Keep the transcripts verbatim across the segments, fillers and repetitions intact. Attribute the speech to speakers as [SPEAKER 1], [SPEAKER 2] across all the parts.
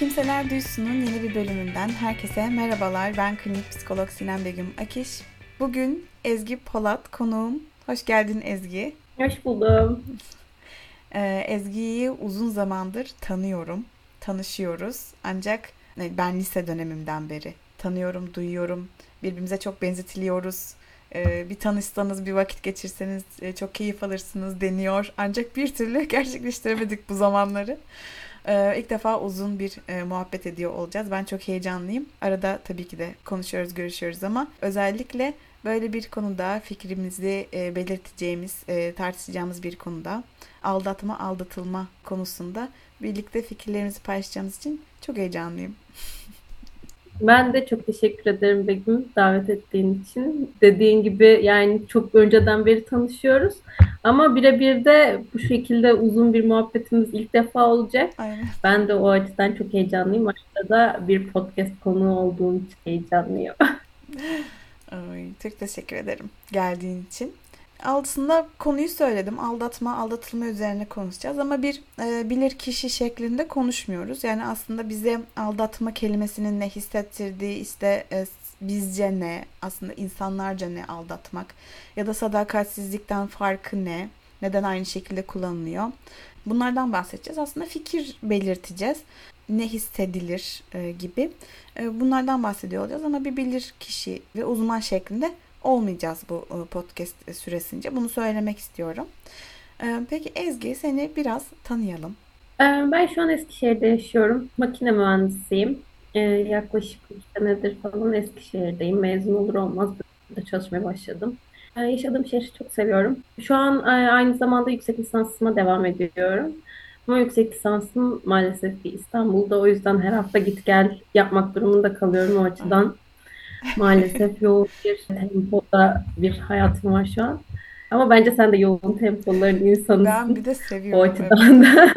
[SPEAKER 1] Kimseler Duysun'un yeni bir bölümünden herkese merhabalar. Ben klinik psikolog Sinem Begüm Akiş. Bugün Ezgi Polat konuğum. Hoş geldin Ezgi.
[SPEAKER 2] Hoş buldum.
[SPEAKER 1] Ee, Ezgi'yi uzun zamandır tanıyorum, tanışıyoruz. Ancak ben lise dönemimden beri tanıyorum, duyuyorum. Birbirimize çok benzetiliyoruz. Ee, bir tanışsanız, bir vakit geçirseniz e, çok keyif alırsınız deniyor. Ancak bir türlü gerçekleştiremedik bu zamanları. Ee, ilk defa uzun bir e, muhabbet ediyor olacağız. Ben çok heyecanlıyım. Arada tabii ki de konuşuyoruz, görüşüyoruz ama özellikle böyle bir konuda fikrimizi e, belirteceğimiz, e, tartışacağımız bir konuda aldatma, aldatılma konusunda birlikte fikirlerimizi paylaşacağımız için çok heyecanlıyım.
[SPEAKER 2] Ben de çok teşekkür ederim Begüm davet ettiğin için. Dediğin gibi yani çok önceden beri tanışıyoruz. Ama birebir de bu şekilde uzun bir muhabbetimiz ilk defa olacak.
[SPEAKER 1] Aynen.
[SPEAKER 2] Ben de o açıdan çok heyecanlıyım. Başta da bir podcast konuğu olduğum için heyecanlıyım.
[SPEAKER 1] Ay, çok teşekkür ederim geldiğin için. Altında konuyu söyledim. Aldatma, aldatılma üzerine konuşacağız ama bir e, bilir kişi şeklinde konuşmuyoruz. Yani aslında bize aldatma kelimesinin ne hissettirdiği, işte e, bizce ne, aslında insanlarca ne aldatmak ya da sadakatsizlikten farkı ne, neden aynı şekilde kullanılıyor. Bunlardan bahsedeceğiz. Aslında fikir belirteceğiz. Ne hissedilir e, gibi. E, bunlardan bahsediyor olacağız ama bir bilir kişi ve uzman şeklinde olmayacağız bu podcast süresince. Bunu söylemek istiyorum. Peki Ezgi, seni biraz tanıyalım.
[SPEAKER 2] Ee, Ben şu an Eskişehir'de yaşıyorum. Makine mühendisiyim. Ee, yaklaşık üç senedir falan Eskişehir'deyim. Mezun olur olmaz burada çalışmaya başladım. Ee, yaşadığım şehri çok seviyorum. Şu an e, aynı zamanda yüksek lisansıma devam ediyorum. Ama yüksek lisansım maalesef ki İstanbul'da. O yüzden her hafta git gel yapmak durumunda kalıyorum o
[SPEAKER 1] Ay.
[SPEAKER 2] açıdan. Maalesef yoğun bir tempoda bir hayatım var şu an. Ama bence sen de yoğun tempoların
[SPEAKER 1] Ben bir
[SPEAKER 2] insanısın.
[SPEAKER 1] de
[SPEAKER 2] O
[SPEAKER 1] seviyorum, evet.
[SPEAKER 2] açıdan da.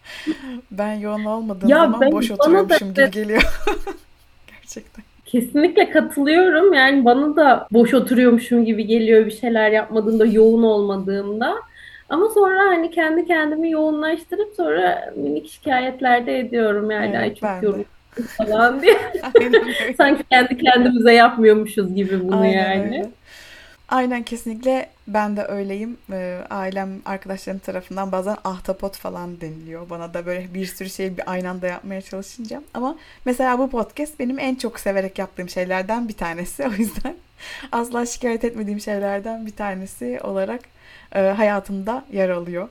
[SPEAKER 1] Ben yoğun olmadığım
[SPEAKER 2] Ya
[SPEAKER 1] zaman boş
[SPEAKER 2] ben bana da
[SPEAKER 1] oturuyormuşum gibi
[SPEAKER 2] evet,
[SPEAKER 1] geliyor. Gerçekten.
[SPEAKER 2] kesinlikle katılıyorum. Yani bana da boş oturuyormuşum gibi geliyor bir şeyler yapmadığımda, yoğun olmadığımda. Ama sonra hani kendi kendimi yoğunlaştırıp sonra minik şikayetler de ediyorum. Yani
[SPEAKER 1] Evet,
[SPEAKER 2] ay çok
[SPEAKER 1] ben de.
[SPEAKER 2] yoruldum falan diye.
[SPEAKER 1] Aynen öyle.
[SPEAKER 2] Sanki kendi kendimize yapmıyormuşuz gibi bunu
[SPEAKER 1] Aynen
[SPEAKER 2] yani.
[SPEAKER 1] öyle. Aynen, kesinlikle ben de öyleyim. Ee, ailem, arkadaşlarım tarafından bazen ahtapot falan deniliyor. Bana da böyle bir sürü şeyi bir aynı anda yapmaya çalışınca. Ama mesela bu podcast benim en çok severek yaptığım şeylerden bir tanesi. O yüzden asla şikayet etmediğim şeylerden bir tanesi olarak e, hayatımda yer alıyor.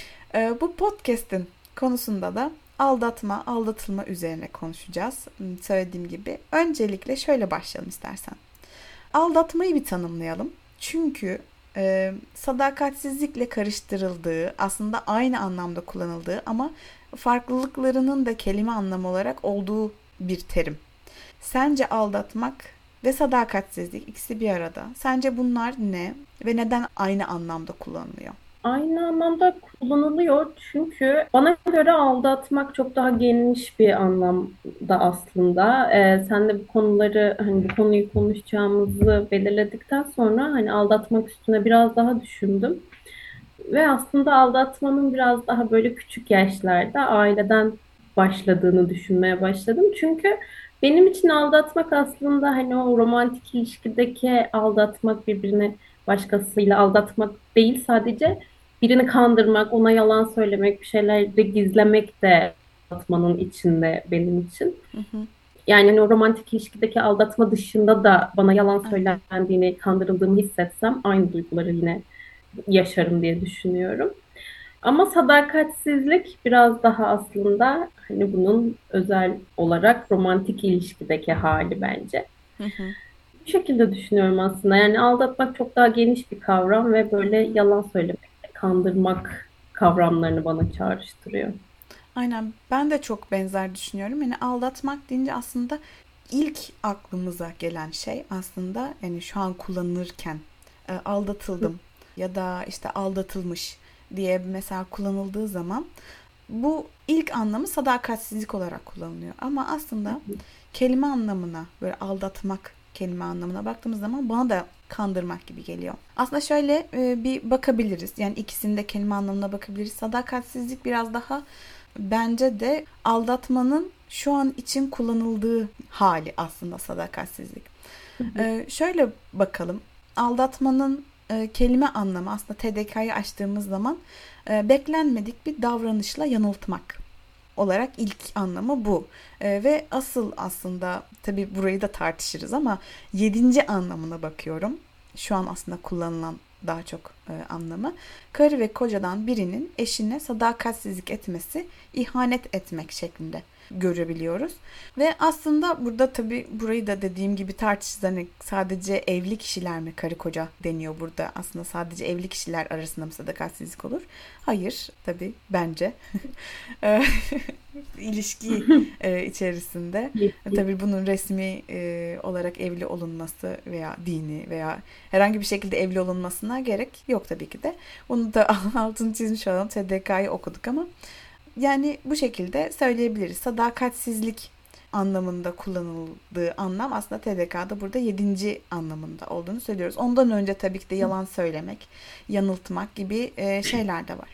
[SPEAKER 1] E, bu podcast'in konusunda da aldatma, aldatılma üzerine konuşacağız. Hmm, Söylediğim gibi. Öncelikle şöyle başlayalım istersen. Aldatmayı bir tanımlayalım. Çünkü e, sadakatsizlikle karıştırıldığı, aslında aynı anlamda kullanıldığı ama farklılıklarının da kelime anlamı olarak olduğu bir terim. Sence aldatmak ve sadakatsizlik ikisi bir arada. Sence bunlar ne ve neden aynı anlamda kullanılıyor?
[SPEAKER 2] Aynı anlamda kullanılıyor çünkü bana göre aldatmak çok daha geniş bir anlamda aslında. Ee, sen de bu konuları hani bu konuyu konuşacağımızı belirledikten sonra hani aldatmak üstüne biraz daha düşündüm. Ve aslında aldatmanın biraz daha böyle küçük yaşlarda aileden başladığını düşünmeye başladım. Çünkü benim için aldatmak aslında hani o romantik ilişkideki aldatmak, birbirini başkasıyla aldatmak değil, sadece birini kandırmak, ona yalan söylemek, bir şeyler de gizlemek de aldatmanın içinde benim için.
[SPEAKER 1] Hı hı.
[SPEAKER 2] Yani hani o romantik ilişkideki aldatma dışında da bana yalan
[SPEAKER 1] Aynen.
[SPEAKER 2] söylendiğini, kandırıldığımı hissetsem aynı duyguları yine yaşarım diye düşünüyorum. Ama sadakatsizlik biraz daha aslında hani bunun özel olarak romantik ilişkideki hali bence.
[SPEAKER 1] Hı hı.
[SPEAKER 2] Bu şekilde düşünüyorum aslında. Yani aldatmak çok daha geniş bir kavram ve
[SPEAKER 1] Hı
[SPEAKER 2] böyle
[SPEAKER 1] hı.
[SPEAKER 2] yalan söylemek, kandırmak kavramlarını bana çağrıştırıyor.
[SPEAKER 1] Aynen, ben de çok benzer düşünüyorum. Yani aldatmak deyince aslında ilk aklımıza gelen şey aslında yani şu an kullanılırken e, aldatıldım ya da işte aldatılmış diye mesela kullanıldığı zaman bu ilk anlamı sadakatsizlik olarak kullanılıyor. Ama aslında kelime anlamına, böyle aldatmak kelime anlamına baktığımız zaman bana da kandırmak gibi geliyor. Aslında şöyle e, bir bakabiliriz. Yani ikisinin de kelime anlamına bakabiliriz. Sadakatsizlik biraz daha bence de aldatmanın şu an için kullanıldığı hali aslında sadakatsizlik. Ee, şöyle bakalım. Aldatmanın e, kelime anlamı aslında T D K'yı açtığımız zaman e, beklenmedik bir davranışla yanıltmak olarak ilk anlamı bu. E, ve asıl aslında tabii burayı da tartışırız ama yedinci anlamına bakıyorum. Şu an aslında kullanılan daha çok e, anlamı. Karı ve kocadan birinin eşine sadakatsizlik etmesi, ihanet etmek şeklinde görebiliyoruz. Ve aslında burada tabii burayı da dediğim gibi tartışırız. Hani sadece evli kişiler mi karı koca deniyor burada? Aslında sadece evli kişiler arasında mı sadakatsizlik olur? Hayır tabii bence. ilişki e, içerisinde tabii bunun resmi e, olarak evli olunması veya dini veya herhangi bir şekilde evli olunmasına gerek yok tabii ki de. Bunu da altını çizmiş olalım. T D K'yı okuduk ama yani bu şekilde söyleyebiliriz. Sadakatsizlik anlamında kullanıldığı anlam aslında T D K'da burada yedinci anlamında olduğunu söylüyoruz. Ondan önce tabii ki de yalan söylemek, yanıltmak gibi e, şeyler de var.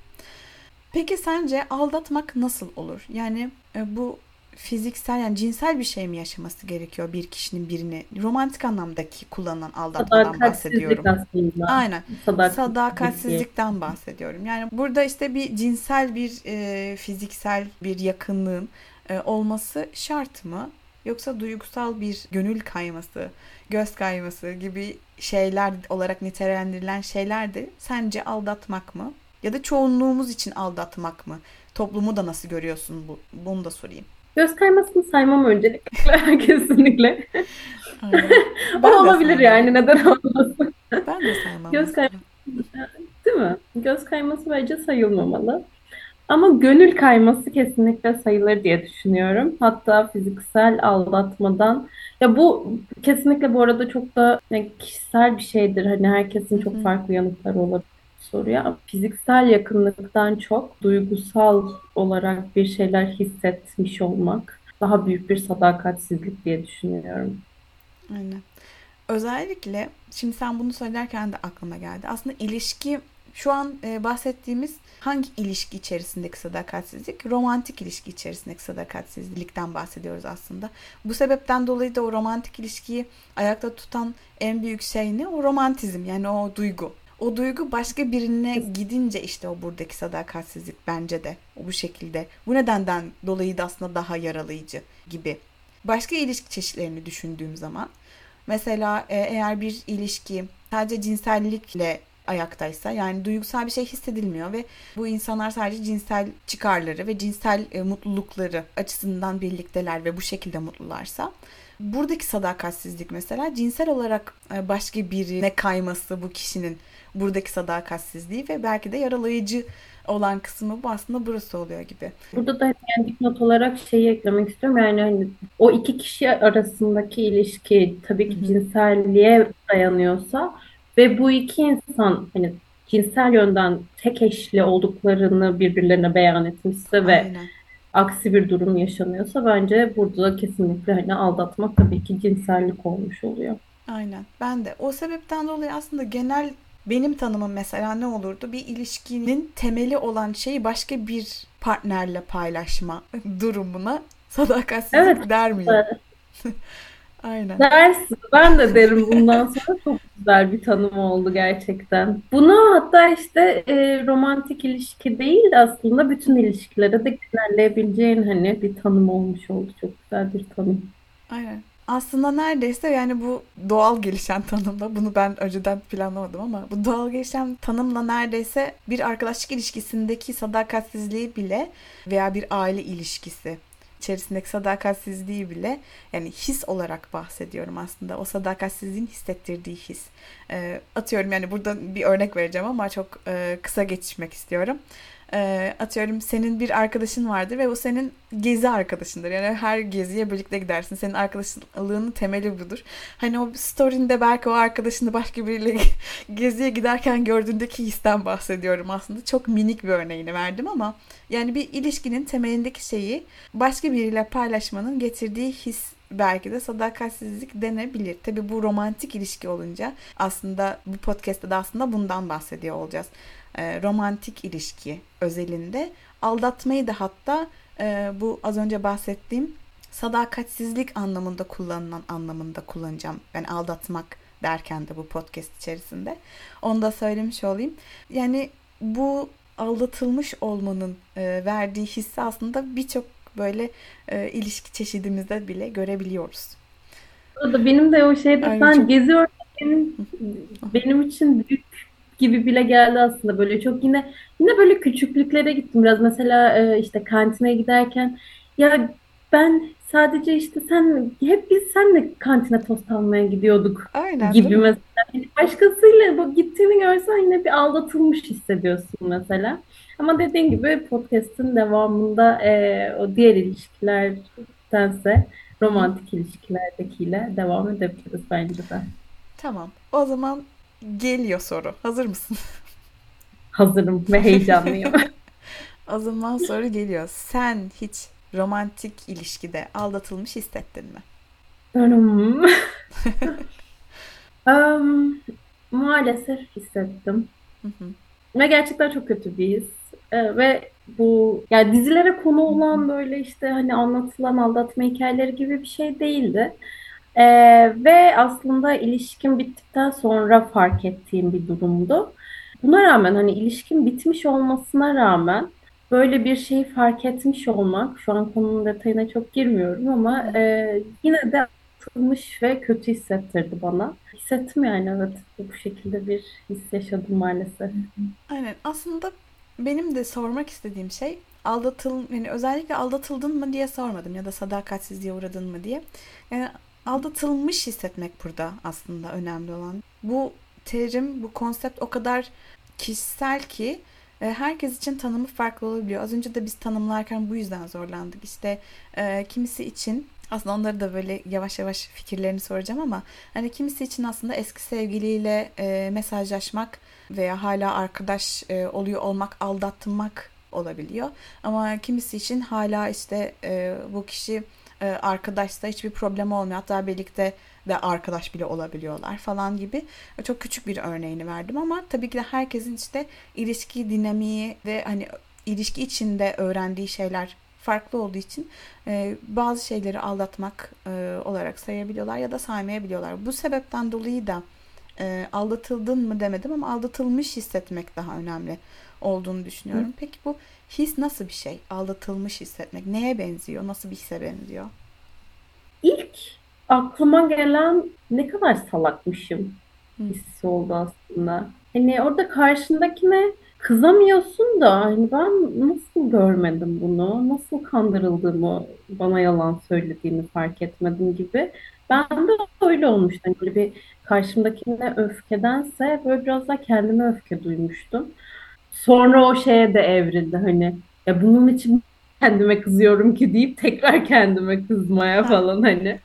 [SPEAKER 1] Peki sence aldatmak nasıl olur? Yani e, bu fiziksel yani cinsel bir şey mi yaşaması gerekiyor bir kişinin birini? Romantik anlamdaki kullanılan aldatmadan bahsediyorum.
[SPEAKER 2] Sadakatsizlik aslında.
[SPEAKER 1] Aynen.
[SPEAKER 2] Sadakatsizlik.
[SPEAKER 1] Sadakatsizlikten bahsediyorum. Yani burada işte bir cinsel bir e, fiziksel bir yakınlığın e, olması şart mı? Yoksa duygusal bir gönül kayması, göz kayması gibi şeyler olarak nitelendirilen şeyler de sence aldatmak mı? Ya da çoğunluğumuz için aldatmak mı? Toplumu da nasıl görüyorsun bu? Bunu da sorayım.
[SPEAKER 2] Göz kaymasını saymam öncelikle. Kesinlikle.
[SPEAKER 1] Aynen.
[SPEAKER 2] O
[SPEAKER 1] Ben de
[SPEAKER 2] olabilir
[SPEAKER 1] saymam.
[SPEAKER 2] yani, neden olmasın?
[SPEAKER 1] Ben de saymam
[SPEAKER 2] Göz
[SPEAKER 1] mesela.
[SPEAKER 2] kayması değil mi? Göz kayması bence sayılmamalı. Ama gönül kayması kesinlikle sayılır diye düşünüyorum. Hatta fiziksel aldatmadan, ya bu kesinlikle bu arada çok da yani kişisel bir şeydir. Hani herkesin
[SPEAKER 1] Hı
[SPEAKER 2] çok
[SPEAKER 1] hı.
[SPEAKER 2] farklı yanıtları olabilir bu soruya. Ama fiziksel yakınlıktan çok duygusal olarak bir şeyler hissetmiş olmak daha büyük bir sadakatsizlik diye düşünüyorum.
[SPEAKER 1] Aynen. Özellikle şimdi sen bunu söylerken de aklıma geldi. Aslında ilişki şu an e, bahsettiğimiz hangi ilişki içerisindeki sadakatsizlik? Romantik ilişki içerisindeki sadakatsizlikten bahsediyoruz aslında. Bu sebepten dolayı da o romantik ilişkiyi ayakta tutan en büyük şey ne? O romantizm yani o duygu. O duygu başka birine gidince işte o buradaki sadakatsizlik bence de o bu şekilde. Bu nedenden dolayı da aslında daha yaralayıcı gibi. Başka ilişki çeşitlerini düşündüğüm zaman mesela e, eğer bir ilişki sadece cinsellikle ayaktaysa yani duygusal bir şey hissedilmiyor ve bu insanlar sadece cinsel çıkarları ve cinsel e, mutlulukları açısından birlikteler ve bu şekilde mutlularsa buradaki sadakatsizlik mesela cinsel olarak e, başka birine kayması bu kişinin buradaki sadakatsizliği ve belki de yaralayıcı olan kısmı bu aslında burası oluyor gibi.
[SPEAKER 2] Burada da yani dipnot olarak şeyi eklemek istiyorum. Yani hani o iki kişi arasındaki ilişki tabii
[SPEAKER 1] Hı
[SPEAKER 2] ki
[SPEAKER 1] hı.
[SPEAKER 2] cinselliğe dayanıyorsa ve bu iki insan hani cinsel yönden tek eşli olduklarını birbirlerine beyan etmişse ve
[SPEAKER 1] Aynen.
[SPEAKER 2] aksi bir durum yaşanıyorsa bence burada kesinlikle hani aldatmak tabii ki cinsellik olmuş oluyor.
[SPEAKER 1] Aynen. Ben de. O sebepten dolayı aslında genel benim tanımım mesela ne olurdu? Bir ilişkinin temeli olan şeyi başka bir partnerle paylaşma durumuna
[SPEAKER 2] Evet,
[SPEAKER 1] sadakatsizlik der miyim?
[SPEAKER 2] evet.
[SPEAKER 1] Aynen.
[SPEAKER 2] Dersin. Ben de derim bundan sonra, çok güzel bir tanım oldu gerçekten. Bunu hatta işte e, romantik ilişki değil de aslında bütün ilişkilere de genelleyebileceğin hani bir tanım olmuş oldu. Çok güzel bir tanım.
[SPEAKER 1] Aynen. Aslında neredeyse yani bu doğal gelişen tanımla bunu ben önceden planlamadım ama bu doğal gelişen tanımla neredeyse bir arkadaşlık ilişkisindeki sadakatsizliği bile veya bir aile ilişkisi içerisindeki sadakatsizliği bile yani his olarak bahsediyorum aslında. O sadakatsizliğin hissettirdiği his. Ee, atıyorum yani burada bir örnek vereceğim ama çok e, kısa geçmek istiyorum. Ee, atıyorum senin bir arkadaşın vardır ve o senin gezi arkadaşındır. Yani her geziye birlikte gidersin. Senin arkadaşlığının temeli budur. Hani o story'inde belki o arkadaşını başka biriyle geziye giderken gördüğündeki histen bahsediyorum aslında. Çok minik bir örneğini verdim ama yani bir ilişkinin temelindeki şeyi başka biriyle paylaşmanın getirdiği his belki de sadakatsizlik denebilir. Tabii bu romantik ilişki olunca aslında bu podcast'te de aslında bundan bahsediyor olacağız. E, romantik ilişki özelinde aldatmayı da hatta e, bu az önce bahsettiğim sadakatsizlik anlamında kullanılan anlamında kullanacağım. Ben aldatmak derken de bu podcast içerisinde. Onu da söylemiş olayım. Yani bu aldatılmış olmanın e, verdiği hissi aslında birçok böyle e, ilişki çeşidimizde bile görebiliyoruz.
[SPEAKER 2] O da benim de o şeyde
[SPEAKER 1] Yani
[SPEAKER 2] sen
[SPEAKER 1] çok
[SPEAKER 2] geziyorum benim, benim için büyük gibi bile geldi aslında, böyle çok yine yine böyle küçüklüklere gittim biraz, mesela e, işte kantine giderken ya ben sadece işte sen hep biz senle kantine tost almaya gidiyorduk
[SPEAKER 1] aynen değil
[SPEAKER 2] gibi
[SPEAKER 1] mi?
[SPEAKER 2] mesela. Yani başkasıyla bu gittiğini görsen yine bir aldatılmış hissediyorsun mesela. Ama dediğin gibi podcast'ın devamında e, o diğer ilişkilerdense
[SPEAKER 1] Hı hı.
[SPEAKER 2] romantik ilişkilerdekiyle devam edebiliriz bence de.
[SPEAKER 1] Tamam. O zaman geliyor soru. Hazır mısın?
[SPEAKER 2] Hazırım ve heyecanlıyım.
[SPEAKER 1] O zaman soru geliyor. Sen hiç romantik ilişkide aldatılmış hissettin mi?
[SPEAKER 2] Hmm. Am, maalesef hissettim.
[SPEAKER 1] Hı hı.
[SPEAKER 2] Ve gerçekten çok kötü bir his. Ee, ve bu yani dizilere konu olan böyle işte hani anlatılan aldatma hikayeleri gibi bir şey değildi. Ee, ve aslında ilişkim bittikten sonra fark ettiğim bir durumdu. Buna rağmen hani ilişkim bitmiş olmasına rağmen böyle bir şeyi fark etmiş olmak, şu an konunun detayına çok girmiyorum
[SPEAKER 1] Hı
[SPEAKER 2] ama
[SPEAKER 1] hı.
[SPEAKER 2] e, yine de atılmış ve kötü hissettirdi bana. Hissettim yani, evet, bu şekilde bir his yaşadım maalesef.
[SPEAKER 1] Aynen. Aslında benim de sormak istediğim şey aldatıl yani özellikle aldatıldın mı diye sormadım ya da sadakatsizliğe uğradın mı diye. Yani aldatılmış hissetmek burada aslında önemli olan. Bu terim, bu konsept o kadar kişisel ki e, herkes için tanımı farklı olabiliyor. Az önce de biz tanımlarken bu yüzden zorlandık. İşte e, kimisi için aslında onları da böyle yavaş yavaş fikirlerini soracağım ama hani kimisi için aslında eski sevgiliyle e, mesajlaşmak veya hala arkadaş e, oluyor olmak aldatmak olabiliyor. Ama kimisi için hala işte e, bu kişi e, arkadaşsa hiçbir problem olmuyor. Hatta birlikte de arkadaş bile olabiliyorlar falan gibi. Çok küçük bir örneğini verdim ama tabii ki de herkesin işte ilişki dinamiği ve hani ilişki içinde öğrendiği şeyler farklı olduğu için e, bazı şeyleri aldatmak e, olarak sayabiliyorlar ya da saymayabiliyorlar. Bu sebepten dolayı da e, aldatıldın mı demedim ama aldatılmış hissetmek daha önemli olduğunu düşünüyorum. Peki bu his nasıl bir şey? Aldatılmış hissetmek neye benziyor? Nasıl bir hisse benziyor?
[SPEAKER 2] İlk aklıma gelen ne kadar salakmışım
[SPEAKER 1] Hı
[SPEAKER 2] hissi oldu aslında. Hani orada karşındakine kızamıyorsun da hani ben nasıl görmedim bunu, nasıl kandırıldığımı, bana yalan söylediğini fark etmedim gibi. Ben de öyle olmuştu. Hani böyle bir karşımdakine öfkedense böyle biraz da kendime öfke duymuştum. Sonra o şeye de evrildi, hani ya bunun için kendime kızıyorum ki deyip tekrar kendime kızmaya
[SPEAKER 1] ha.
[SPEAKER 2] falan hani.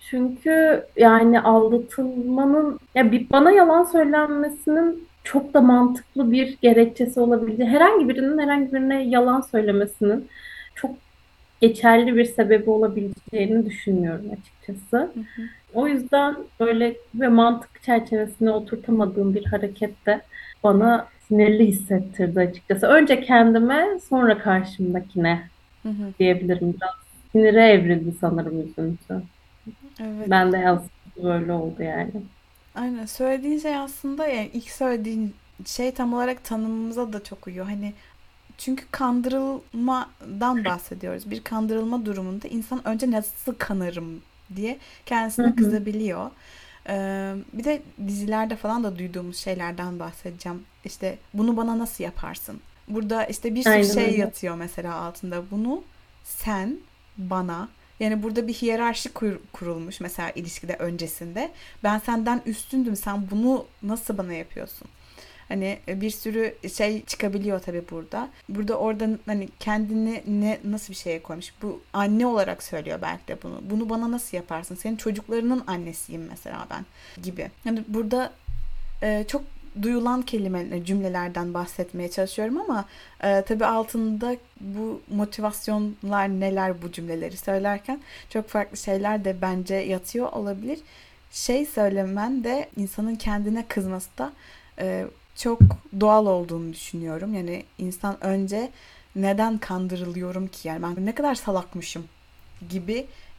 [SPEAKER 2] Çünkü yani aldatılmanın ya bir bana yalan söylenmesinin çok da mantıklı bir gerekçesi olabileceği, herhangi birinin herhangi birine yalan söylemesinin çok geçerli bir sebebi olabileceğini düşünmüyorum açıkçası.
[SPEAKER 1] Hı hı.
[SPEAKER 2] O yüzden böyle ve mantık çerçevesine oturtamadığım bir hareket de bana sinirli hissettirdi açıkçası. Önce kendime, sonra karşımdakine
[SPEAKER 1] Hı hı.
[SPEAKER 2] diyebilirim. Biraz sinire evrildi sanırım üzüntü.
[SPEAKER 1] Evet.
[SPEAKER 2] Ben de yazdım, böyle oldu yani.
[SPEAKER 1] Aynen. Söylediğin şey aslında yani ilk söylediğin şey tam olarak tanımımıza da çok uyuyor. Hani çünkü kandırılmadan bahsediyoruz. Bir kandırılma durumunda insan önce nasıl kanarım diye
[SPEAKER 2] Hı
[SPEAKER 1] kendisine
[SPEAKER 2] hı.
[SPEAKER 1] kızabiliyor. Ee, bir de dizilerde falan da duyduğumuz şeylerden bahsedeceğim. İşte bunu bana nasıl yaparsın? Burada işte bir sürü
[SPEAKER 2] Aynen
[SPEAKER 1] şey
[SPEAKER 2] öyle.
[SPEAKER 1] yatıyor mesela altında. Bunu sen bana yani burada bir hiyerarşi kur- kurulmuş mesela ilişkide öncesinde. Ben senden üstündüm. Sen bunu nasıl bana yapıyorsun? Hani e, bir sürü şey çıkabiliyor tabii burada. Burada orada hani kendini ne nasıl bir şeye koymuş. Bu anne olarak söylüyor belki de bunu. Bunu bana nasıl yaparsın? Senin çocuklarının annesiyim mesela ben gibi. Hani burada e, çok duyulan kelime cümlelerden bahsetmeye çalışıyorum ama e, tabii altında bu motivasyonlar neler bu cümleleri söylerken çok farklı şeyler de bence yatıyor olabilir. Şey söylemen de insanın kendine kızması da e, çok doğal olduğunu düşünüyorum. Yani insan önce neden kandırılıyorum ki yani ben ne kadar salakmışım gibi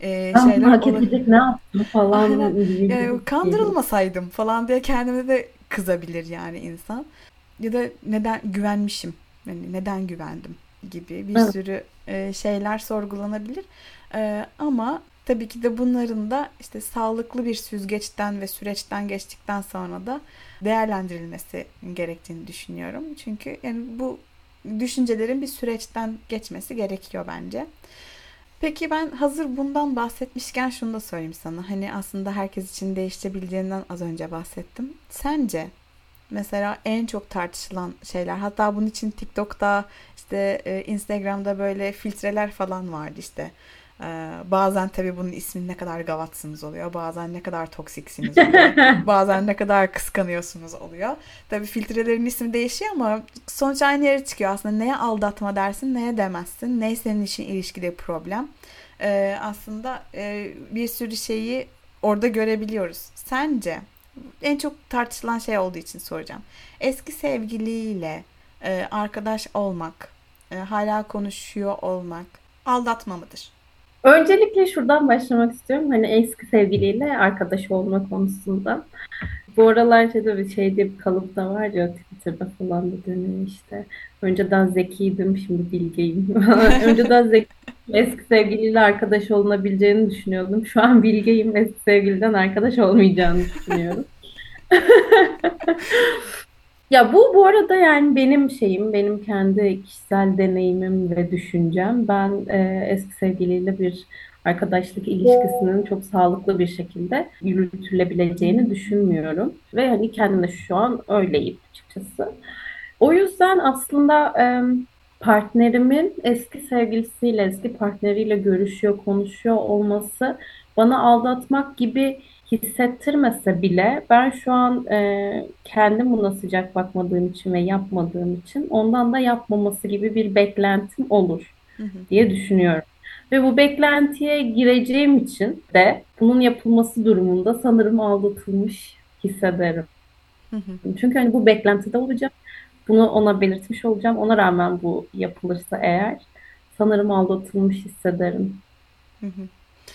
[SPEAKER 1] e,
[SPEAKER 2] Ben bunu
[SPEAKER 1] şeyler
[SPEAKER 2] hak
[SPEAKER 1] olabilir.
[SPEAKER 2] edecek ne yaptım
[SPEAKER 1] Aynen.
[SPEAKER 2] falan gibi bir
[SPEAKER 1] Yani
[SPEAKER 2] his geliyor.
[SPEAKER 1] kandırılmasaydım falan diye kendime de kızabilir yani insan. Ya da neden güvenmişim? Yani neden güvendim gibi bir
[SPEAKER 2] Evet.
[SPEAKER 1] sürü e, şeyler sorgulanabilir. E, ama tabii ki de bunların da işte sağlıklı bir süzgeçten ve süreçten geçtikten sonra da değerlendirilmesi gerektiğini düşünüyorum. Çünkü yani bu düşüncelerin bir süreçten geçmesi gerekiyor bence. Peki ben hazır bundan bahsetmişken şunu da sorayım sana. Hani aslında herkes için değişebileceğinden az önce bahsettim. Sence mesela en çok tartışılan şeyler, hatta bunun için TikTok'ta işte e, Instagram'da böyle filtreler falan vardı işte. Ee, bazen tabii bunun ismi ne kadar gavatsınız oluyor. Bazen ne kadar toksiksiniz oluyor. Bazen ne kadar kıskanıyorsunuz oluyor. Tabii filtrelerin ismi değişiyor ama sonuç aynı yere çıkıyor. Aslında neye aldatma dersin, neye demezsin. Ne senin için ilişkide problem. Ee, aslında e, bir sürü şeyi orada görebiliyoruz. Sence en çok tartışılan şey olduğu için soracağım. Eski sevgiliyle e, arkadaş olmak, e, hala konuşuyor olmak aldatma mıdır?
[SPEAKER 2] Öncelikle şuradan başlamak istiyorum. Hani eski sevgiliyle arkadaş olma konusunda. Bu aralar şeyde bir şeyde bir kalıp da var ya, Twitter'da falan da dönüyor işte. Önceden zekiydim, şimdi bilgeyim. Önceden zeki, eski sevgiliyle arkadaş olunabileceğini düşünüyordum. Şu an bilgeyim, eski sevgiliden arkadaş olmayacağını düşünüyorum. Ya bu bu arada yani benim şeyim, benim kendi kişisel deneyimim ve düşüncem. Ben e, eski sevgiliyle bir arkadaşlık ilişkisinin çok sağlıklı bir şekilde yürütülebileceğini düşünmüyorum. Ve hani kendimde şu an öyleyim açıkçası. O yüzden aslında e, partnerimin eski sevgilisiyle, eski partneriyle görüşüyor, konuşuyor olması bana aldatmak gibi hissettirmese bile ben şu an e, kendim buna sıcak bakmadığım için ve yapmadığım için ondan da yapmaması gibi bir beklentim olur
[SPEAKER 1] Hı hı,
[SPEAKER 2] diye düşünüyorum. Ve bu beklentiye gireceğim için de bunun yapılması durumunda sanırım aldatılmış hissederim.
[SPEAKER 1] hı hı,
[SPEAKER 2] Çünkü hani bu beklentide olacağım. Bunu ona belirtmiş olacağım. Ona rağmen bu yapılırsa eğer sanırım aldatılmış hissederim.
[SPEAKER 1] hı hı.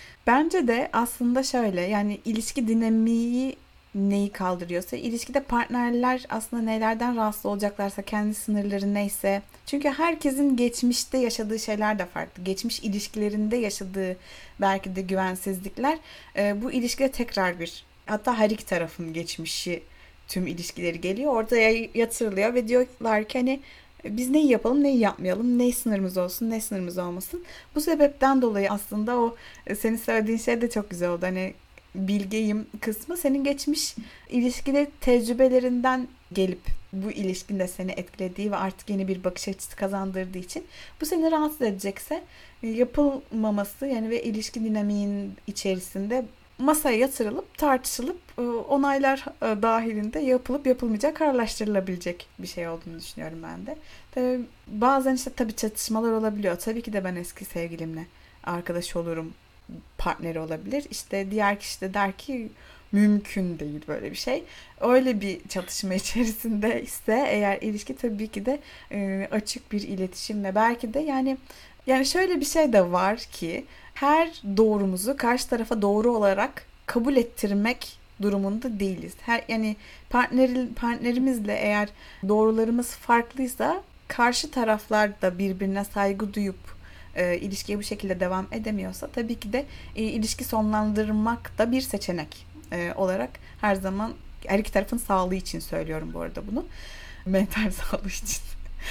[SPEAKER 1] Bence de aslında şöyle, yani ilişki dinamiği neyi kaldırıyorsa, ilişkide partnerler aslında nelerden rahatsız olacaklarsa, kendi sınırları neyse. Çünkü herkesin geçmişte yaşadığı şeyler de farklı. Geçmiş ilişkilerinde yaşadığı belki de güvensizlikler e, bu ilişkide tekrar bir, hatta her iki tarafın geçmişi, tüm ilişkileri geliyor ortaya yatırılıyor ve diyorlar ki hani biz neyi yapalım, neyi yapmayalım, ne sınırımız olsun, ne sınırımız olmasın. Bu sebepten dolayı aslında o e, senin söylediğin şey de çok güzel oldu. Hani bilgeyim kısmı senin geçmiş ilişkili tecrübelerinden gelip bu ilişkinde seni etkilediği ve artık yeni bir bakış açısı kazandırdığı için bu seni rahatsız edecekse e, yapılmaması yani ve ilişki dinamiğin içerisinde masaya yatırılıp tartışılıp e, onaylar e, dahilinde yapılıp yapılmayacak kararlaştırılabilecek bir şey olduğunu düşünüyorum ben de. Tabii bazen işte tabii çatışmalar olabiliyor. Tabii ki de ben eski sevgilimle arkadaş olurum, partneri olabilir. İşte diğer kişi de der ki mümkün değil böyle bir şey. Öyle bir çatışma içerisinde ise eğer ilişki tabii ki de e, açık bir iletişim ve belki de yani yani şöyle bir şey de var ki her doğrumuzu karşı tarafa doğru olarak kabul ettirmek durumunda değiliz. Her yani partneri, partnerimizle eğer doğrularımız farklıysa karşı taraflar da birbirine saygı duyup e, ilişkiye bu şekilde devam edemiyorsa tabii ki de e, ilişki sonlandırmak da bir seçenek e, olarak her zaman her iki tarafın sağlığı için söylüyorum bu arada bunu. Mental sağlığı için.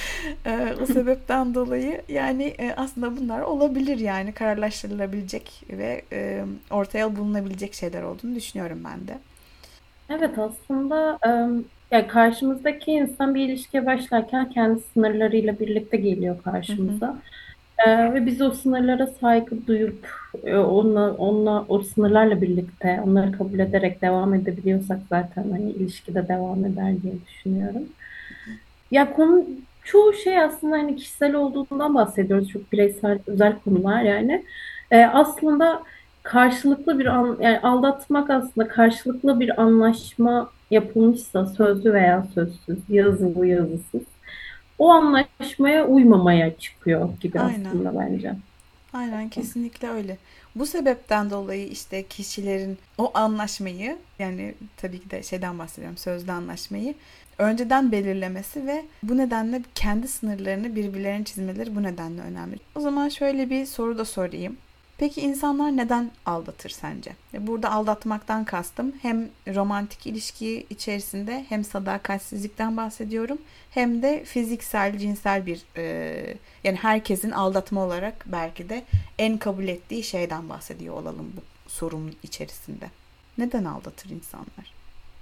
[SPEAKER 1] E, o sebepten dolayı yani e, aslında bunlar olabilir yani kararlaştırılabilecek ve e, ortaya bulunabilecek şeyler olduğunu düşünüyorum ben de.
[SPEAKER 2] Evet, aslında em, ya karşımızdaki insan bir ilişkiye başlarken kendi sınırlarıyla birlikte geliyor
[SPEAKER 1] Hı hı.
[SPEAKER 2] karşımıza. Ee, ve biz o sınırlara saygı duyup e, onunla, onunla o sınırlarla birlikte onları kabul ederek devam edebiliyorsak zaten hani ilişkide devam eder diye düşünüyorum. Ya konu çoğu şey aslında hani kişisel olduğundan bahsediyoruz. Çok bireysel, özel konular yani. Ee, aslında karşılıklı bir an, yani aldatmak aslında karşılıklı bir anlaşma yapılmışsa sözlü veya sözsüz, yazılı yazısız o anlaşmaya uymamaya çıkıyor gibi
[SPEAKER 1] Aynen.
[SPEAKER 2] aslında bence.
[SPEAKER 1] Aynen kesinlikle öyle. Bu sebepten dolayı işte kişilerin o anlaşmayı, yani tabii ki de şeyden bahsediyorum, sözlü anlaşmayı önceden belirlemesi ve bu nedenle kendi sınırlarını birbirlerine çizmeleri bu nedenle önemli. O zaman şöyle bir soru da sorayım. Peki insanlar neden aldatır sence? Burada aldatmaktan kastım hem romantik ilişki içerisinde hem sadakatsizlikten bahsediyorum hem de fiziksel, cinsel bir e, yani herkesin aldatma olarak belki de en kabul ettiği şeyden bahsediyor olalım bu sorunun içerisinde. Neden aldatır insanlar?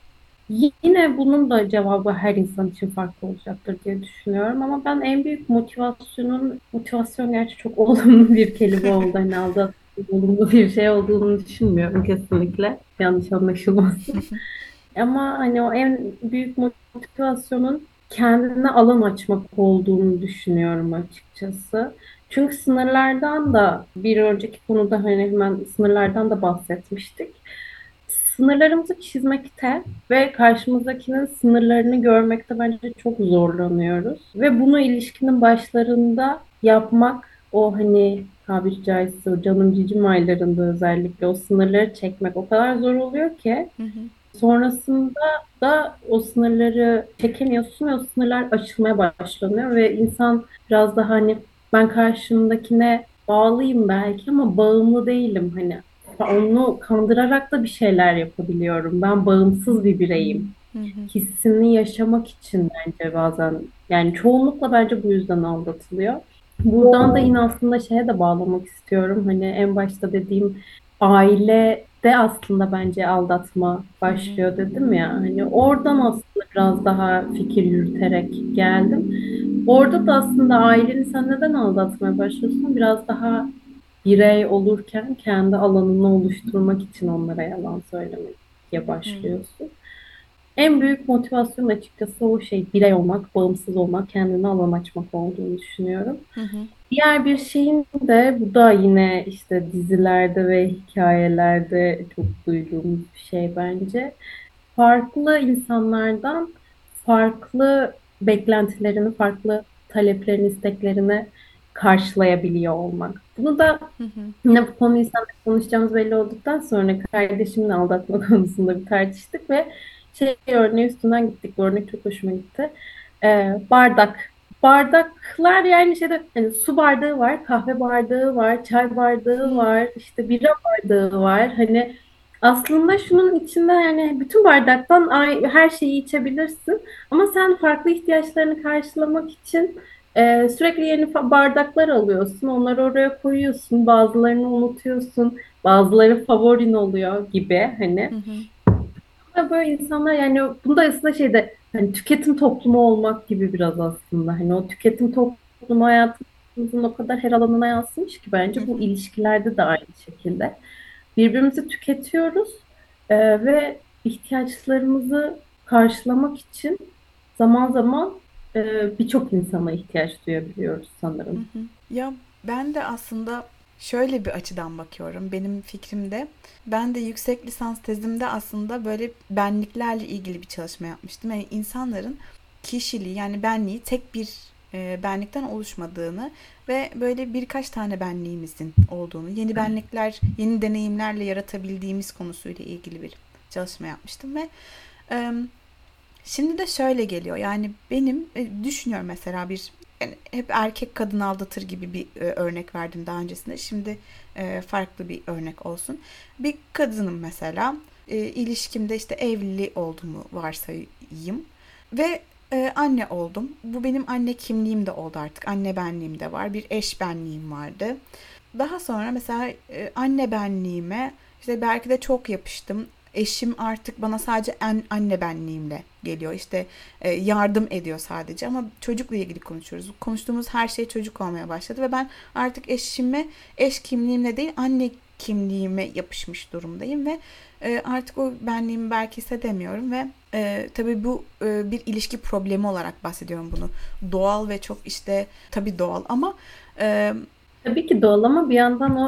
[SPEAKER 2] Yine bunun da cevabı her insan için farklı olacaktır diye düşünüyorum ama ben en büyük motivasyonun, motivasyon gerçi çok olumlu bir kelime oldu. Hani aldatmak olumlu bir şey olduğunu düşünmüyorum kesinlikle. Yanlış anlaşılmasın. Ama hani o en büyük motivasyonun kendine alan açmak olduğunu düşünüyorum açıkçası. Çünkü sınırlardan da bir önceki konuda hani hemen sınırlardan da bahsetmiştik. Sınırlarımızı çizmekte ve karşımızdakinin sınırlarını görmekte bence çok zorlanıyoruz. Ve bunu ilişkinin başlarında yapmak, o hani tabiri caizse o canım cicim aylarında özellikle o sınırları çekmek o kadar zor oluyor ki
[SPEAKER 1] Hı hı.
[SPEAKER 2] sonrasında da o sınırları çekemiyorsun ve o sınırlar açılmaya başlanıyor ve insan biraz daha hani ben karşımdakine bağlıyım belki ama bağımlı değilim hani onu kandırarak da bir şeyler yapabiliyorum. Ben bağımsız bir bireyim.
[SPEAKER 1] Hı hı.
[SPEAKER 2] Hissini yaşamak için bence bazen yani çoğunlukla bence bu yüzden aldatılıyor. Buradan da yine aslında şeye de bağlamak istiyorum. Hani en başta dediğim ailede aslında bence aldatma
[SPEAKER 1] Hı hı.
[SPEAKER 2] başlıyor dedim ya. Hani oradan aslında biraz daha fikir yürüterek geldim. Orada da aslında aileni sen neden aldatmaya başlıyorsun? Biraz daha birey olurken kendi alanını oluşturmak için onlara yalan söylemeye
[SPEAKER 1] Hı.
[SPEAKER 2] başlıyorsun. En büyük motivasyon açıkçası o şey birey olmak, bağımsız olmak, kendine alan açmak olduğunu düşünüyorum.
[SPEAKER 1] Hı hı.
[SPEAKER 2] Diğer bir şeyin de bu da yine işte dizilerde ve hikayelerde çok duyduğumuz bir şey bence. Farklı insanlardan farklı beklentilerini, farklı taleplerini, isteklerini karşılayabiliyor olmak. Bunu da
[SPEAKER 1] Hı hı.
[SPEAKER 2] yine bu konuyu seninle konuşacağımız belli olduktan sonra kardeşimle aldatma konusunda bir tartıştık ve şey örneği üstünden gittik. Bu örnek çok hoşuma gitti. Ee, bardak. Bardaklar yani şeyde hani su bardağı var, kahve bardağı var, çay bardağı
[SPEAKER 1] Hı.
[SPEAKER 2] var, işte bira bardağı var. Hani aslında şunun içinde yani bütün bardaktan ay- her şeyi içebilirsin. Ama sen farklı ihtiyaçlarını karşılamak için ee, sürekli yeni fa- bardaklar alıyorsun, onları oraya koyuyorsun, bazılarını unutuyorsun, bazıları favorin oluyor gibi
[SPEAKER 1] Hı
[SPEAKER 2] hani.
[SPEAKER 1] hı.
[SPEAKER 2] Ama böyle insanlar yani bunda aslında şeyde hani tüketim toplumu olmak gibi biraz aslında. Hani o tüketim toplumu hayatımızın o kadar her alanına yansımış ki
[SPEAKER 1] Hı
[SPEAKER 2] bence bu
[SPEAKER 1] hı.
[SPEAKER 2] ilişkilerde de aynı şekilde. Birbirimizi tüketiyoruz e, ve ihtiyaçlarımızı karşılamak için zaman zaman e, birçok insana ihtiyaç duyabiliyoruz
[SPEAKER 1] Hı
[SPEAKER 2] sanırım.
[SPEAKER 1] hı. Ya ben de aslında şöyle bir açıdan bakıyorum. Benim fikrimde ben de yüksek lisans tezimde aslında böyle benliklerle ilgili bir çalışma yapmıştım. Yani insanların kişiliği, yani benliği tek bir e, benlikten oluşmadığını ve böyle birkaç tane benliğimizin olduğunu, yeni benlikler, yeni deneyimlerle yaratabildiğimiz konusuyla ilgili bir çalışma yapmıştım ve e, şimdi de şöyle geliyor. Yani benim e, düşünüyorum mesela bir, yani hep erkek kadın aldatır gibi bir e, örnek verdim daha öncesinde. Şimdi e, farklı bir örnek olsun. Bir kadınım mesela. E, ilişkimde işte evli olduğumu varsayayım ve e, anne oldum. Bu benim anne kimliğim de oldu artık. Anne benliğim de var. Bir eş benliğim vardı. Daha sonra mesela e, anne benliğime işte belki de çok yapıştım. Eşim artık bana sadece en, anne benliğimle geliyor. İşte e, yardım ediyor sadece ama çocukla ilgili konuşuyoruz. Konuştuğumuz her şey çocuk olmaya başladı ve ben artık eşime eş kimliğimle değil anne kimliğime yapışmış durumdayım ve e, artık o benliğimi belki hissedemiyorum ve e, tabii bu e, bir ilişki problemi olarak bahsediyorum bunu. Doğal ve çok işte tabii doğal ama e,
[SPEAKER 2] Tabii ki doğal ama bir yandan o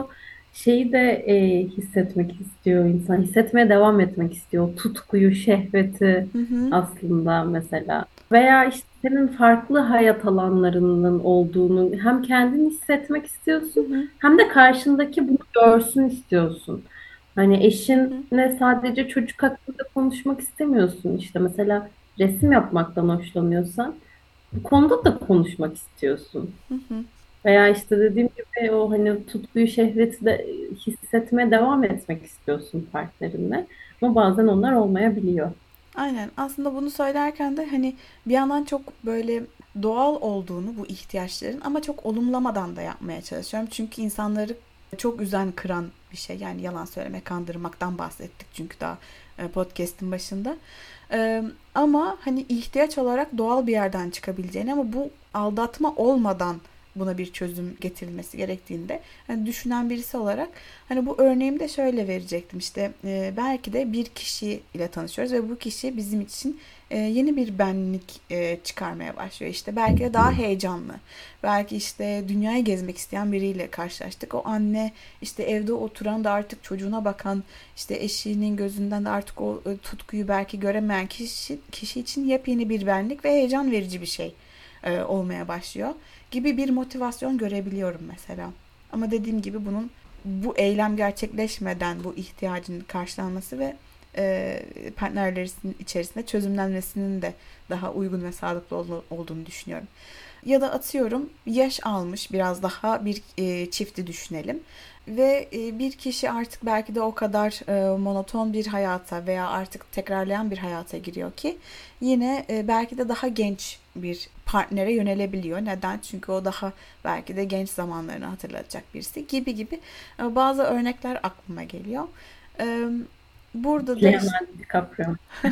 [SPEAKER 2] şeyi de e, hissetmek istiyor insan. Hissetmeye devam etmek istiyor. O tutkuyu, şehveti
[SPEAKER 1] Hı hı.
[SPEAKER 2] aslında mesela. Veya işte senin farklı hayat alanlarının olduğunu hem kendin hissetmek
[SPEAKER 1] Hı
[SPEAKER 2] istiyorsun
[SPEAKER 1] hı.
[SPEAKER 2] hem de karşındaki bunu görsün istiyorsun. Hani
[SPEAKER 1] Hı hı.
[SPEAKER 2] eşinle sadece çocuk hakkında konuşmak istemiyorsun. İşte mesela resim yapmaktan hoşlanıyorsan bu konuda da konuşmak istiyorsun.
[SPEAKER 1] Hı hı.
[SPEAKER 2] Veya işte dediğim gibi o hani tutkuyu, şehveti de hissetmeye devam etmek istiyorsun partnerinle. Ama bazen onlar olmayabiliyor.
[SPEAKER 1] Aynen. Aslında bunu söylerken de hani bir yandan çok böyle doğal olduğunu bu ihtiyaçların ama çok olumlamadan da yapmaya çalışıyorum. Çünkü insanları çok üzen, kıran bir şey. Yani yalan söyleme, kandırmaktan bahsettik çünkü daha e, podcast'in başında. Ee, ama hani ihtiyaç olarak doğal bir yerden çıkabileceğini ama bu aldatma olmadan buna bir çözüm getirilmesi gerektiğinde hani düşünen birisi olarak hani bu örneğimi de şöyle verecektim işte e, belki de bir kişi ile tanışıyoruz ve bu kişi bizim için e, yeni bir benlik e, çıkarmaya başlıyor işte belki de daha heyecanlı belki işte dünyayı gezmek isteyen biriyle karşılaştık o anne işte evde oturan da artık çocuğuna bakan işte eşinin gözünden de artık o e, tutkuyu belki göremeyen kişi, kişi için yepyeni bir benlik ve heyecan verici bir şey e, olmaya başlıyor gibi bir motivasyon görebiliyorum mesela. Ama dediğim gibi bunun bu eylem gerçekleşmeden bu ihtiyacın karşılanması ve e, partnerlerin içerisinde çözümlenmesinin de daha uygun ve sağlıklı olduğunu düşünüyorum. Ya da atıyorum yaş almış biraz daha bir e, çifti düşünelim. Ve e, bir kişi artık belki de o kadar e, monoton bir hayata veya artık tekrarlayan bir hayata giriyor ki yine e, belki de daha genç bir partnere yönelebiliyor. Neden? Çünkü o daha belki de genç zamanlarını hatırlatacak birisi gibi gibi e, bazı örnekler aklıma geliyor. E, burada da işte
[SPEAKER 2] Leonardo DiCaprio.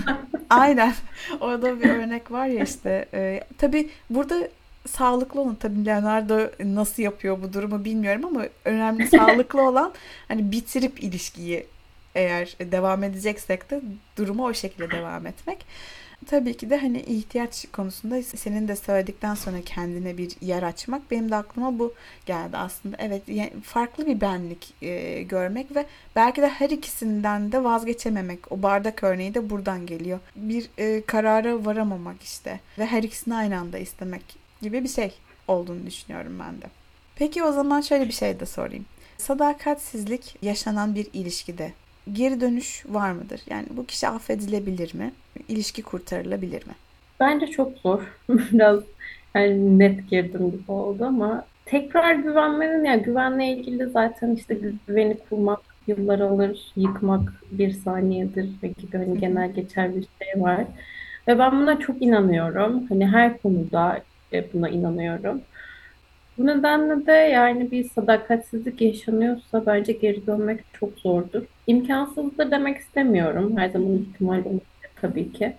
[SPEAKER 1] aynen. Orada bir örnek var ya işte. E, tabii burada sağlıklı olan tabii Leonardo nasıl yapıyor bu durumu bilmiyorum ama önemli sağlıklı olan hani bitirip ilişkiyi eğer devam edeceksek de durumu o şekilde devam etmek. Tabii ki de hani ihtiyaç konusunda senin de söyledikten sonra kendine bir yer açmak benim de aklıma bu geldi aslında. Evet yani farklı bir benlik e, görmek ve belki de her ikisinden de vazgeçememek. O bardak örneği de buradan geliyor. Bir e, karara varamamak işte ve her ikisini aynı anda istemek gibi bir şey olduğunu düşünüyorum ben de. Peki o zaman şöyle bir şey de sorayım. Sadakatsizlik yaşanan bir ilişkide geri dönüş var mıdır? Yani bu kişi affedilebilir mi? İlişki kurtarılabilir mi?
[SPEAKER 2] Bence çok zor. Biraz yani net girdim gibi oldu ama tekrar güvenmenin yani güvenle ilgili zaten işte güveni kurmak yıllar alır, yıkmak bir saniyedir ve gibi hani genel geçer bir şey var. Ve ben buna çok inanıyorum. Hani her konuda e, buna inanıyorum. Bu nedenle de yani bir sadakatsizlik yaşanıyorsa bence geri dönmek çok zordur. İmkansızdır demek istemiyorum. Her zaman ihtimal olabilir tabii ki.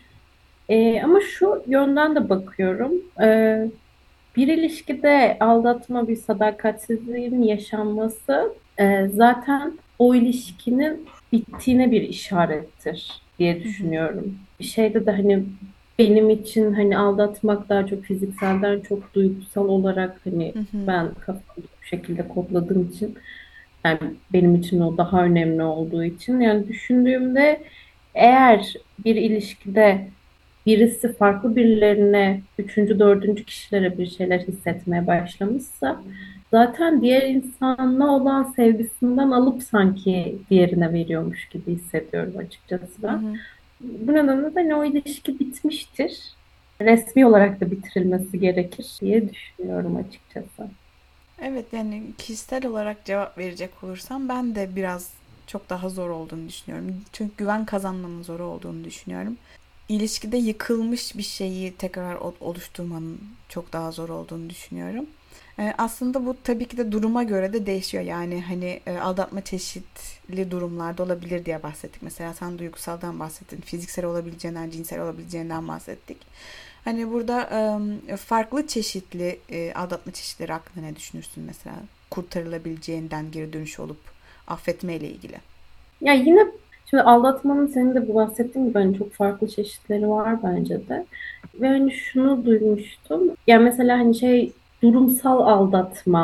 [SPEAKER 2] Ee, ama şu yönden de bakıyorum. Ee, bir ilişkide aldatma, bir sadakatsizliğin yaşanması e, zaten o ilişkinin bittiğine bir işarettir diye düşünüyorum. Bir şeyde de hani benim için hani aldatmak daha çok fizikselden çok duygusal olarak hani ben kafamda bu şekilde kodladığım için yani benim için o daha önemli olduğu için yani düşündüğümde eğer bir ilişkide birisi farklı birilerine, üçüncü, dördüncü kişilere bir şeyler hissetmeye başlamışsa zaten diğer insanla olan sevgisinden alıp sanki diğerine veriyormuş gibi hissediyorum açıkçası ben. Bu nedenle de hani o ilişki bitmiştir. Resmi olarak da bitirilmesi gerekir diye düşünüyorum açıkçası.
[SPEAKER 1] Evet yani kişisel olarak cevap verecek olursam ben de biraz çok daha zor olduğunu düşünüyorum. Çünkü güven kazanmanın zor olduğunu düşünüyorum. İlişkide yıkılmış bir şeyi tekrar oluşturmanın çok daha zor olduğunu düşünüyorum. Ee, aslında bu tabii ki de duruma göre de değişiyor. Yani hani e, aldatma çeşitli durumlarda olabilir diye bahsettik. Mesela sen duygusaldan bahsettin. Fiziksel olabileceğinden, cinsel olabileceğinden bahsettik. Hani burada e, farklı çeşitli e, aldatma çeşitleri hakkında ne düşünürsün mesela? Kurtarılabileceğinden geri dönüş olup affetme ile ilgili.
[SPEAKER 2] Ya yine şimdi aldatmanın senin de bu bahsettiğin gibi hani çok farklı çeşitleri var bence de. Ve hani şunu duymuştum. Ya mesela hani şey durumsal aldatma.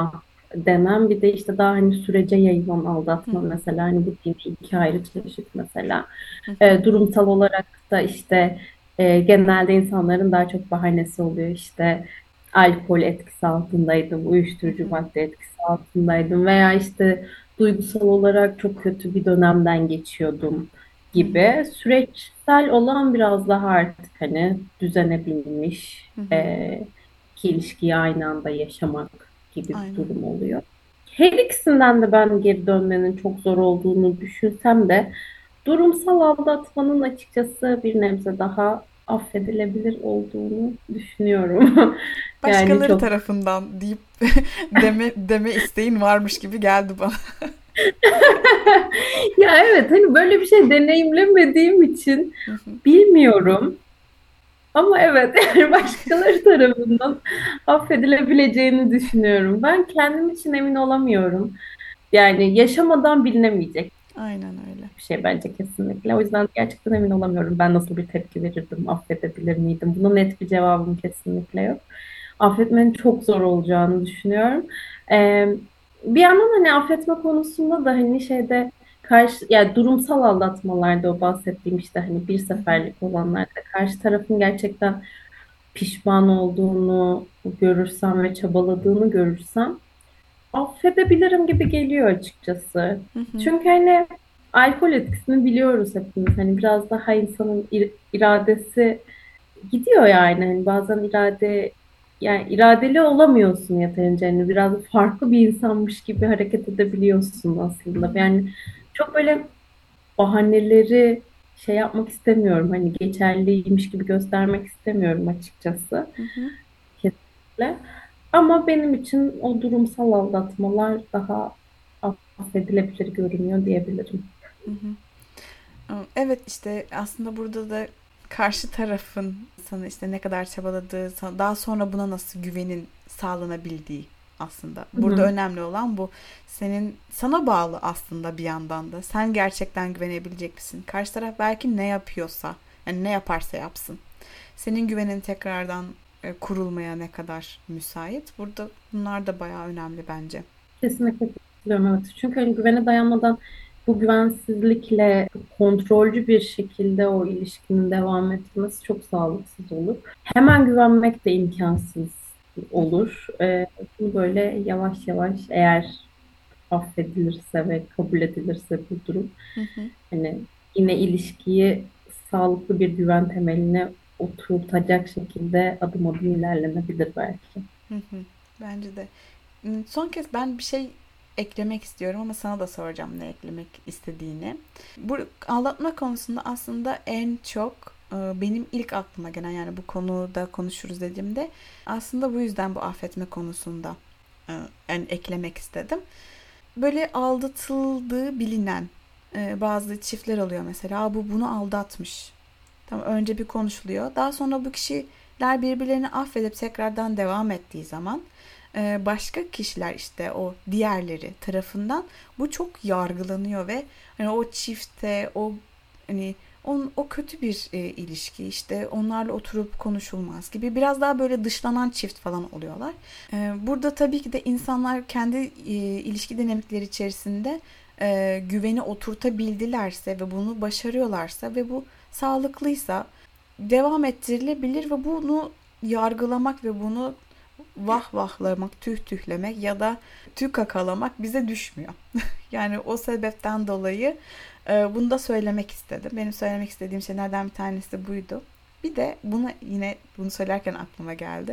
[SPEAKER 2] denen bir de işte daha hani sürece yayılan
[SPEAKER 1] Hı
[SPEAKER 2] aldatma
[SPEAKER 1] hı.
[SPEAKER 2] mesela hani bu yine iki ayrı çeşit mesela.
[SPEAKER 1] Hı hı.
[SPEAKER 2] E, durumsal olarak da işte e, genelde insanların daha çok bahanesi oluyor işte alkol etkisi altındaydım,
[SPEAKER 1] Hı
[SPEAKER 2] uyuşturucu
[SPEAKER 1] hı.
[SPEAKER 2] madde etkisi altındaydım veya işte duygusal olarak çok kötü bir dönemden geçiyordum
[SPEAKER 1] Hı hı.
[SPEAKER 2] gibi. Süreçsel olan biraz daha artık hani düzene binmiş
[SPEAKER 1] Hı hı.
[SPEAKER 2] e, iki ilişkiyi aynı anda yaşamak gibi bir
[SPEAKER 1] Aynen.
[SPEAKER 2] durum oluyor. Her ikisinden de ben geri dönmenin çok zor olduğunu düşünsem de durumsal aldatmanın açıkçası bir nebze daha affedilebilir olduğunu düşünüyorum. Yani
[SPEAKER 1] Başkaları
[SPEAKER 2] çok
[SPEAKER 1] tarafından deyip deme deme isteğin varmış gibi geldi bana.
[SPEAKER 2] ya evet hani böyle bir şey deneyimlemediğim için
[SPEAKER 1] Hı hı.
[SPEAKER 2] bilmiyorum. Ama evet yani başkaları tarafından affedilebileceğini düşünüyorum. Ben kendim için emin olamıyorum. Yani yaşamadan bilinemeyecek
[SPEAKER 1] Aynen öyle.
[SPEAKER 2] bir şey bence kesinlikle. O yüzden gerçekten emin olamıyorum. Ben nasıl bir tepki verirdim, affedebilir miydim? Buna net bir cevabım kesinlikle yok. Affetmenin çok zor olacağını düşünüyorum. Ee, Bir yandan hani affetme konusunda da hani şeyde karşı yani durumsal aldatmalarda o bahsettiğim işte hani bir
[SPEAKER 1] Hı hı.
[SPEAKER 2] seferlik olanlarda karşı tarafın gerçekten pişman olduğunu görürsem ve çabaladığını görürsem affedebilirim gibi geliyor açıkçası.
[SPEAKER 1] Hı hı.
[SPEAKER 2] Çünkü hani alkol etkisini biliyoruz hepimiz. Hani biraz daha insanın ir- iradesi gidiyor yani. Hani bazen irade yani iradeli olamıyorsun yeterince. Hani biraz farklı bir insanmış gibi hareket edebiliyorsun
[SPEAKER 1] Hı
[SPEAKER 2] aslında.
[SPEAKER 1] hı.
[SPEAKER 2] Yani çok böyle bahaneleri şey yapmak istemiyorum. Hani geçerliymiş gibi göstermek istemiyorum açıkçası.
[SPEAKER 1] Hı hı.
[SPEAKER 2] Kesinlikle. Ama benim için o durumsal aldatmalar daha affedilebilir görünüyor diyebilirim.
[SPEAKER 1] Hı hı. Evet, işte aslında burada da karşı tarafın sana işte ne kadar çabaladığı, sa- daha sonra buna nasıl güvenin sağlanabildiği aslında.
[SPEAKER 2] Hı
[SPEAKER 1] Burada
[SPEAKER 2] hı.
[SPEAKER 1] önemli olan bu. Senin sana bağlı aslında bir yandan da. Sen gerçekten güvenebilecek misin? Karşı taraf belki ne yapıyorsa, yani ne yaparsa yapsın. Senin güvenin tekrardan e, kurulmaya ne kadar müsait? Burada bunlar da bayağı önemli bence.
[SPEAKER 2] Kesinlikle katılıyorum, evet. Çünkü hani güvene dayanmadan bu güvensizlikle kontrolcü bir şekilde o ilişkinin devam etmesi çok sağlıksız olur. Hemen güvenmek de imkansız
[SPEAKER 1] Hı hı.
[SPEAKER 2] olur. Ee, bunu böyle yavaş yavaş eğer affedilirse ve kabul edilirse bu durum
[SPEAKER 1] Hı hı.
[SPEAKER 2] hani yine ilişkiyi sağlıklı bir güven temeline oturtacak şekilde adım adım ilerlenebilir belki.
[SPEAKER 1] Hı hı. Bence de. Son kez ben bir şey eklemek istiyorum ama sana da soracağım ne eklemek istediğini. Bu aldatma konusunda aslında en çok e, benim ilk aklıma gelen, yani bu konuda konuşuruz dediğimde aslında bu yüzden bu affetme konusunda e, yani eklemek istedim. Böyle aldatıldığı bilinen e, bazı çiftler oluyor mesela. Bu bunu aldatmış. Tamam, önce bir konuşuluyor. Daha sonra bu kişiler birbirlerini affedip tekrardan devam ettiği zaman e, başka kişiler, işte o diğerleri tarafından bu çok yargılanıyor ve hani o çifte o hani on, o kötü bir e, ilişki, işte onlarla oturup konuşulmaz gibi biraz daha böyle dışlanan çift falan oluyorlar. E, burada tabii ki de insanlar kendi e, ilişki dinamikleri içerisinde e, güveni oturtabildilerse ve bunu başarıyorlarsa ve bu sağlıklıysa devam ettirilebilir ve bunu yargılamak ve bunu vah vahlamak, tüh tühlemek ya da tüh kakalamak bize düşmüyor. Yani o sebepten dolayı e, bunu da söylemek istedim. Benim söylemek istediğim şeylerden bir tanesi buydu. Bir de bunu yine bunu söylerken aklıma geldi.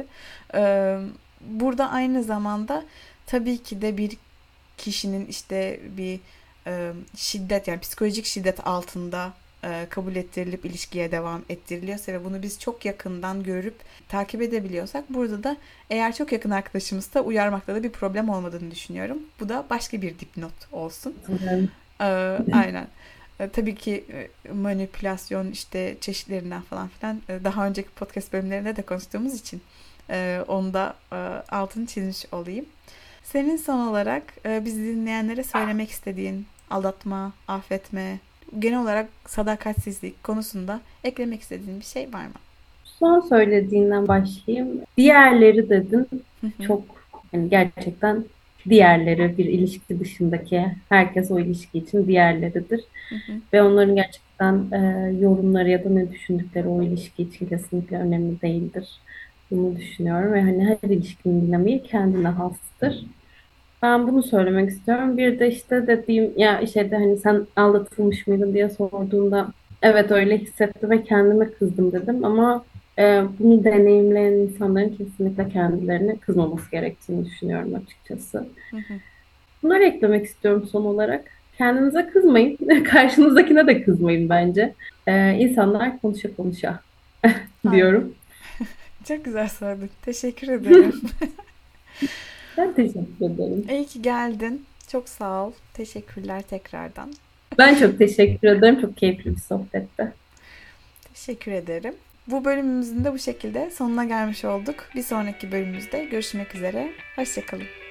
[SPEAKER 1] E, Burada aynı zamanda tabii ki de bir kişinin işte bir e, şiddet, yani psikolojik şiddet altında e, kabul ettirilip ilişkiye devam ettiriliyorsa ve bunu biz çok yakından görüp takip edebiliyorsak, burada da eğer çok yakın arkadaşımızsa uyarmakta da bir problem olmadığını düşünüyorum. Bu da başka bir dipnot olsun.
[SPEAKER 2] Katılıyorum.
[SPEAKER 1] E, aynen. E, tabii ki e, manipülasyon işte çeşitlerinden falan filan e, daha önceki podcast bölümlerinde de konuştuğumuz için e, onu da e, altını çizmiş olayım. Senin son olarak e, bizi dinleyenlere söylemek istediğin aldatma, affetme, genel olarak sadakatsizlik konusunda eklemek istediğin bir şey var mı?
[SPEAKER 2] Son söylediğinden başlayayım. Diğerleri dedin
[SPEAKER 1] Hı hı.
[SPEAKER 2] çok yani gerçekten diğerleri, bir ilişki dışındaki herkes o ilişki için diğerleridir.
[SPEAKER 1] Hı hı.
[SPEAKER 2] Ve onların gerçekten e, yorumları ya da ne düşündükleri o ilişki için kesinlikle önemli değildir. Bunu düşünüyorum ve hani her ilişkinin dinamiği kendine hastır. Ben bunu söylemek istiyorum. Bir de işte dediğim ya şeyde hani sen aldatılmış mıydın diye sorduğunda evet öyle hissettim ve kendime kızdım dedim ama e, bunu deneyimleyen insanların kesinlikle kendilerine kızmaması gerektiğini düşünüyorum açıkçası.
[SPEAKER 1] Hı hı.
[SPEAKER 2] Bunları eklemek istiyorum son olarak. Kendinize kızmayın. Karşınızdakine de kızmayın bence. E, insanlar konuşa konuşa
[SPEAKER 1] Aynen.
[SPEAKER 2] diyorum.
[SPEAKER 1] Çok güzel söyledin. Teşekkür ederim.
[SPEAKER 2] Ben teşekkür ederim.
[SPEAKER 1] İyi ki geldin. Çok sağ ol. Teşekkürler tekrardan.
[SPEAKER 2] Ben çok teşekkür ederim. Çok keyifli bir sohbetti.
[SPEAKER 1] Teşekkür ederim. Bu bölümümüzün de bu şekilde sonuna gelmiş olduk. Bir sonraki bölümümüzde görüşmek üzere. Hoşça kalın.